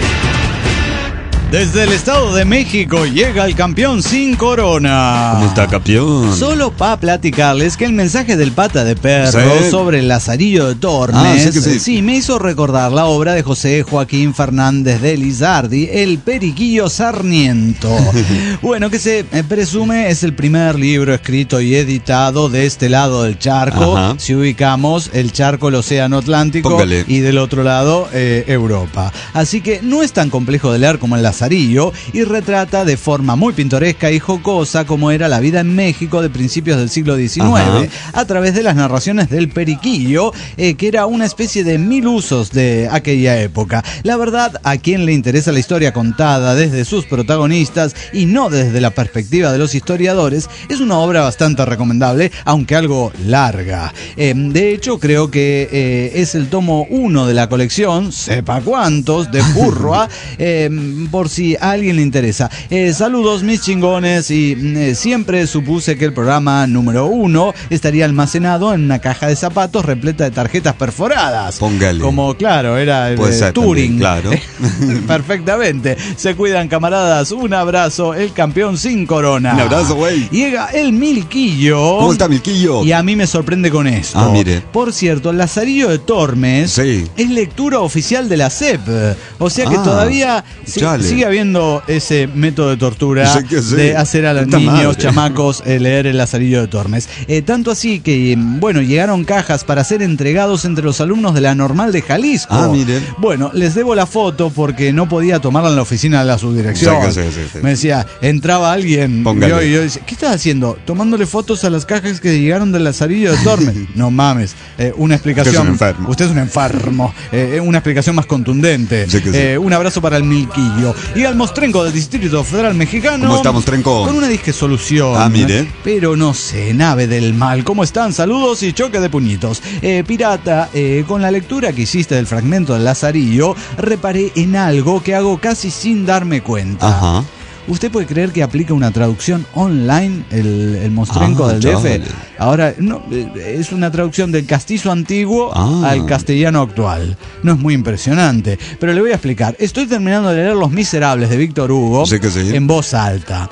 Desde el Estado de México llega el campeón sin corona. ¿Cómo está, campeón? Solo para platicarles que el mensaje del pata de perro sobre el Lazarillo de Tormes sí me hizo recordar la obra de José Joaquín Fernández de Lizardi, El Periquillo Sarniento. Bueno, que se presume es el primer libro escrito y editado de este lado del charco. Si ubicamos el charco, el océano Atlántico, y del otro lado Europa. Así que no es tan complejo de leer como el Lazarillo, y retrata de forma muy pintoresca y jocosa cómo era la vida en México de principios del siglo XIX, a través de las narraciones del Periquillo, que era una especie de 1000 usos de aquella época. La verdad, a quien le interesa la historia contada desde sus protagonistas y no desde la perspectiva de los historiadores, es una obra bastante recomendable, aunque algo larga. De hecho, creo que es el tomo 1 de la colección, sepa cuántos, de Purroa, por si a alguien le interesa. Saludos, mis chingones, y siempre supuse que el programa número 1 estaría almacenado en una caja de zapatos repleta de tarjetas perforadas. Póngale. Como, claro, era el Turing. Claro. Perfectamente. Se cuidan, camaradas. Un abrazo, el campeón sin corona. Un abrazo, güey. Llega el Milquillo. ¿Cómo está, Milquillo? Y a mí me sorprende con esto. Mire. Por cierto, el Lazarillo de Tormes es lectura oficial de la SEP. O sea que todavía sigue habiendo ese método de tortura de hacer a los niños, chamacos, leer el Lazarillo de Tormes. Tanto así que, bueno, llegaron cajas para ser entregados entre los alumnos de la Normal de Jalisco. Mire. Bueno, les debo la foto porque no podía tomarla en la oficina de la subdirección. Me decía, entraba alguien y yo decía, ¿qué estás haciendo? Tomándole fotos a las cajas que llegaron del Lazarillo de Tormes. No mames, una explicación. Usted es un enfermo. Una explicación más contundente. Un abrazo para el Milquillo. Y al Mostrenco del Distrito Federal Mexicano. ¿Cómo está, Mostrenco? Con una disque solución. Mire. Pero no sé, nave del mal. ¿Cómo están? Saludos y choque de puñitos. Pirata, con la lectura que hiciste del fragmento del Lazarillo, reparé en algo que hago casi sin darme cuenta. ¿Usted puede creer que aplica una traducción online el Mostrenco del DF? Ahora, no, es una traducción del castizo antiguo al castellano actual. No es muy impresionante, pero le voy a explicar. Estoy terminando de leer Los Miserables de Víctor Hugo en voz alta.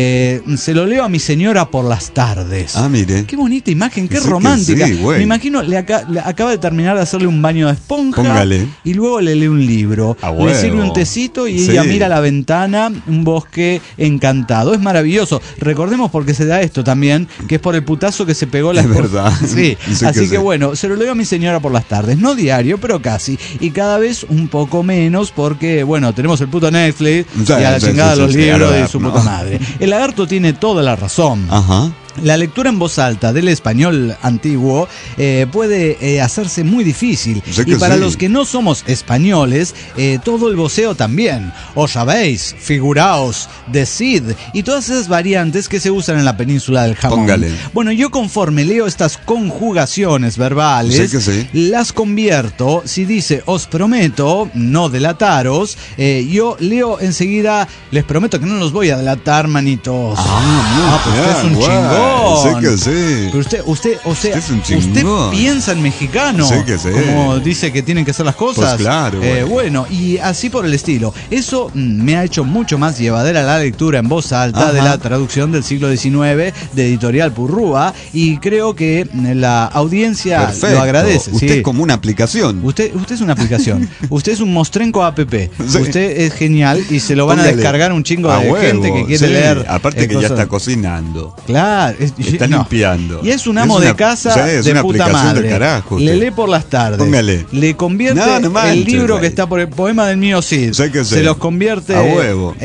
Se lo leo a mi señora por las tardes. Mire. Qué bonita imagen, qué romántica. Me imagino, le acaba de terminar de hacerle un baño de esponja y luego le lee un libro. Le sirve un tecito y ella mira a la ventana, un bosque encantado. Es maravilloso. Recordemos porque se da esto también, que es por el putazo que se pegó la esposa. Sí. Así que bueno, se lo leo a mi señora por las tardes. No diario, pero casi. Y cada vez un poco menos porque, bueno, tenemos el puto Netflix y a la chingada los libros de su puta madre. El lagarto tiene toda la razón. La lectura en voz alta del español antiguo puede hacerse muy difícil. Y para los que no somos españoles, todo el voceo también. Os sabéis, figuraos, decid, y todas esas variantes que se usan en la península del jamón. Bueno, yo conforme leo estas conjugaciones verbales, las convierto. Si dice os prometo no delataros, yo leo enseguida les prometo que no los voy a delatar, manitos. Pues usted es un chingón. chingón. Sé que sí. Pero usted es un usted chingón. piensa en mexicano. Sé que sí. Como dice que tienen que ser las cosas. Pues claro, güey. Bueno, y así por el estilo. Eso me ha hecho mucho más llevadera la lectura en voz alta de la traducción del siglo XIX de Editorial Purrúa, y creo que la audiencia Perfecto. lo agradece. Usted sí. es como una aplicación. Usted es una aplicación. Usted es un Mostrenco app. Sí. Usted es genial y se lo van a Póngale. descargar un chingo A de huevo, gente que quiere sí. leer. Aparte que ya cosas. está cocinando. Claro, Está limpiando. Y es un amo Es una- de casa sí, es de una puta aplicación madre. del carajo, Le usted. lee por las tardes. Póngale. Le convierte No manches, el libro ahí. que está por el poema del mío Cid. Sé que sí. Se los convierte A huevo.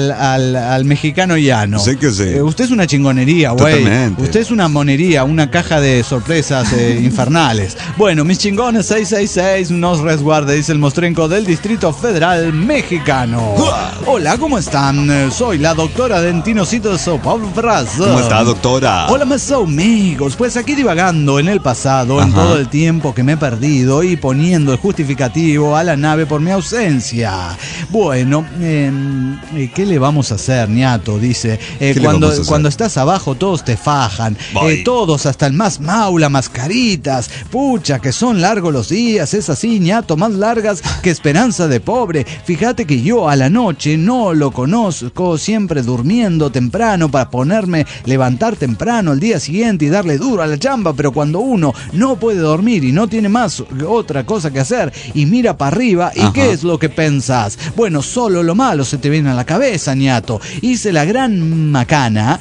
al mexicano llano. Sé que sí. Usted es una chingonería, güey. Totalmente. Usted es una monería, una caja de sorpresas infernales. Bueno, mis chingones 666 nos resguarde, dice el mostrenco del Distrito Federal Mexicano. Hola, ¿cómo están? Soy la doctora Dentinocito de Sao Paulo, Brasil. ¿Cómo está, doctora? Hola, mis amigos. Pues aquí divagando en el pasado, en todo el tiempo que me he perdido y poniendo el justificativo a la nave por mi ausencia. Bueno, ¿qué le vamos a hacer, ñato? Dice, le vamos a hacer? cuando estás abajo todos te fajan. Todos, hasta el más maula, mascaritas. Pucha, que son largos los días. Es así, ñato, más largas que esperanza de pobre. Fíjate que yo a la noche no lo conozco, siempre durmiendo temprano para levantar temprano el día siguiente y darle duro a la chamba, pero cuando uno no puede dormir y no tiene más otra cosa que hacer y mira para arriba, ¿y qué es lo que pensás? Bueno, solo lo malo se te viene a la cabeza, ñato. Hice la gran macana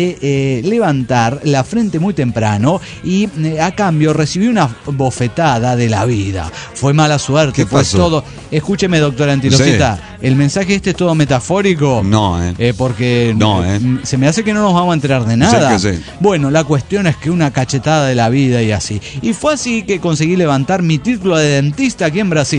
de levantar la frente muy temprano y a cambio recibí una bofetada de la vida. Fue mala suerte, ¿Qué pues pasó? todo. Escúcheme, doctora Antilocita, el mensaje este es todo metafórico. No, porque No, se me hace que no nos vamos a enterar de nada. Sé que sí. Bueno, la cuestión es que una cachetada de la vida y así. Y fue así que conseguí levantar mi título de dentista aquí en Brasil.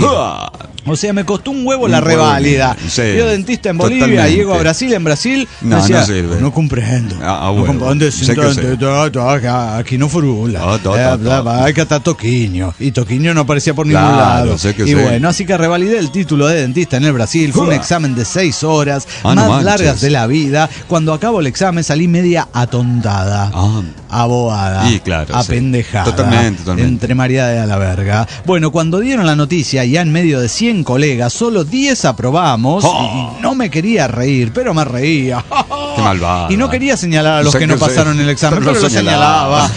O sea, me costó un huevo la huevo, reválida. sí, Yo dentista en Bolivia, totalmente. llego a Brasil, en Brasil No, me decía, no sirve. no comprendo. Ah, No huevo. comprendo, Sé que sí. aquí no furula. Ah, Hay que estar Toquiño. Y Toquiño no aparecía por ningún Claro, lado. sé que Y sí. bueno, así que revalidé el título de dentista en el Brasil. Fue un examen de 6 horas, Ah, no más manches. largas de la vida. Cuando acabo el examen salí media atontada. Abogada. Y claro, apendejada. sí. Totalmente. Entre María de la verga. Bueno, cuando dieron la noticia, ya en medio de 100 colegas, solo 10 aprobamos. Y no me quería reír, pero me reía. Qué malvado. Y no quería señalar a los Sé que no que pasaron sí. el examen, Pero pero lo lo señalaba.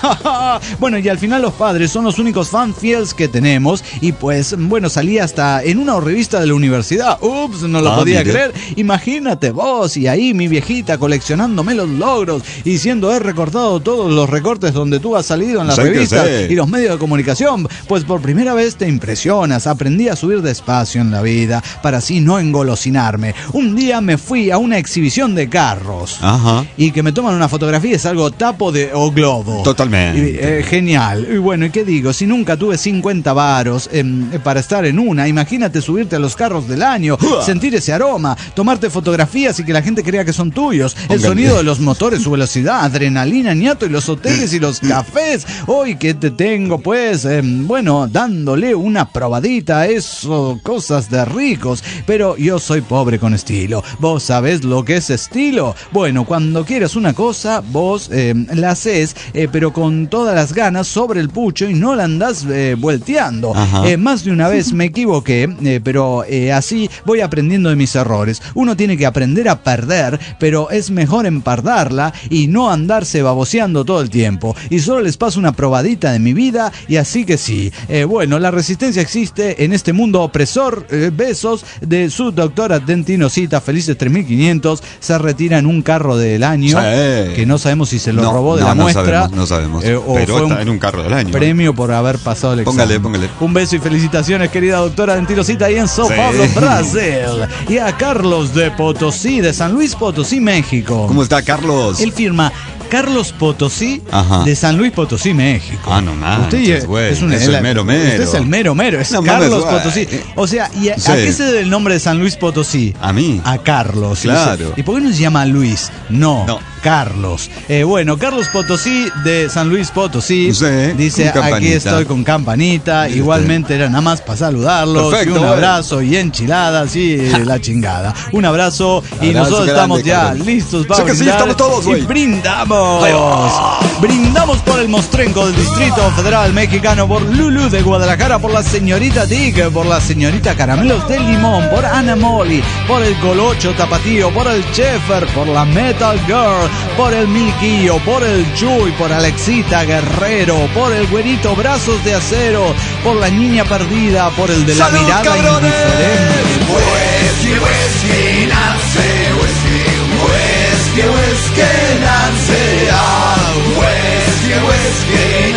Bueno, y al final los padres son los únicos fan fieles que tenemos. Y pues, bueno, salí hasta en una revista de la universidad. Ups, no lo podía mire. creer. Imagínate vos, y ahí mi viejita coleccionándome los logros, y diciendo, he recortado todos los recortes donde tú has salido en las Sé que revistas sé. y los medios de comunicación. Pues por primera vez te impresionas. Aprendí a subir despacio en la vida para así no engolosinarme. Un día me fui a una exhibición de carros. Y que me toman una fotografía es algo tapo o globo. Totalmente. Genial. Y bueno, ¿y qué digo? Si nunca tuve 50 varos para estar en una, imagínate subirte a los carros del año, sentir ese aroma, tomarte fotografías y que la gente crea que son tuyos. El Póngale. sonido de los motores, su velocidad, adrenalina, ñato, y los hoteles y los cafés. Hoy que te tengo, pues, bueno, dándole una probadita a eso, cosas de ricos. Pero yo soy pobre con estilo. ¿Vos sabés lo que es estilo? Bueno, cuando quieras una cosa, vos la haces, pero con todas las ganas sobre el pucho y no la andás volteando. Más de una vez me equivoqué, pero así voy aprendiendo de mis errores. Uno tiene que aprender a perder, pero es mejor empardarla y no andarse baboseando todo el tiempo. Y solo les paso una probadita de mi vida y así que sí. Bueno, la resistencia existe en este mundo opresor. Besos de su doctora Dentinocita. Felices 3500. Se retira en un carro del año, que no sabemos si se lo robó de la muestra. No sabemos. O Pero fue está en un carro del año. premio por haber pasado el examen. Póngale. Un beso y felicitaciones, querida doctora Dentinocita, ahí en Sao Paulo, Brasil. Y a Carlos de Potosí, de San Luis Potosí, México. ¿Cómo está, Carlos? Él firma Carlos Potosí, de San Luis Potosí, México. No manches, Usted güey. es el mero mero. Usted es el mero mero, es No Carlos mames, Potosí. güey. O sea, ¿y a Sí. qué se debe el nombre de San Luis Potosí? A mí. A Carlos. Claro. ¿Y por qué no se llama Luis? No. Carlos. Bueno, Carlos Potosí de San Luis Potosí. Sí, dice, aquí estoy con campanita. Igualmente era nada más para saludarlos. Perfecto, y un abrazo y enchiladas y la chingada. Un abrazo y nosotros estamos ya listos para brindar. Sí, estamos todos, y brindamos. Brindamos por el Mostrenco del Distrito Federal Mexicano, por Lulu de Guadalajara, por la señorita Tig, por la señorita Caramelos de Limón, por Ana Moli, por el Colocho Tapatío, por el Chefer, por la Metal Girl, por el Milquillo, por el Chuy, por Alexita Guerrero, por el Güerito Brazos de Acero, por la Niña Perdida, por el de la ¡salud, mirada cabrones! Indiferente. Whisky, Nancy, whisky, Nancy, whisky,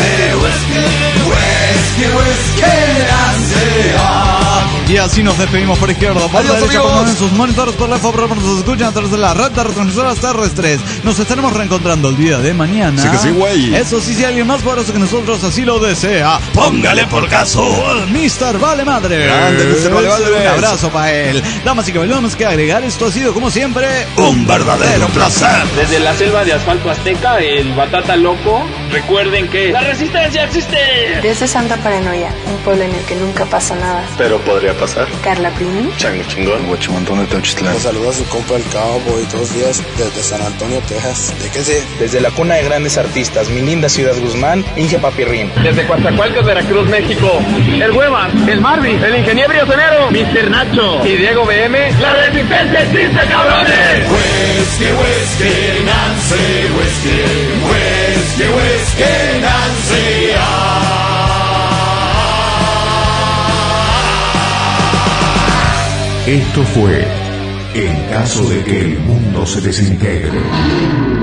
Nancy. Y así nos despedimos por izquierda, por la derecha, por en sus monitores, por la favor, nos escuchan a través de la red de retransmisoras terrestres. Nos estaremos reencontrando el día de mañana. Sí que sí, güey. Eso sí, si alguien más poderoso que nosotros así lo desea, póngale por caso al Mr. Vale Madre. Grande, Mr. Vale Madre. Un abrazo para él. Damas y caballeros, que agregar, esto ha sido como siempre un verdadero placer. Desde la selva de asfalto azteca, el Batata Loco, recuerden que ¡la resistencia existe! Desde Santa Paranoia, un pueblo en el que nunca pasa nada. Pero podría pasar. Carla Primi. Chango Chingón. Huachimontón de Teuchitlán. Los saluda a su compa el Cowboy todos los días desde San Antonio, Texas. ¿De qué sé? Desde la cuna de grandes artistas, mi linda ciudad Guzmán, Inge Papirrín. Desde Coatzacoalcos, Veracruz, México, el Huevas, el Marvi, el ingeniero Sonero, Mr. Nacho y Diego BM. ¡La resistencia existe, cabrones! Whiskey, Nancy, whiskey, Nancy. Esto fue En caso de que el mundo se desintegre.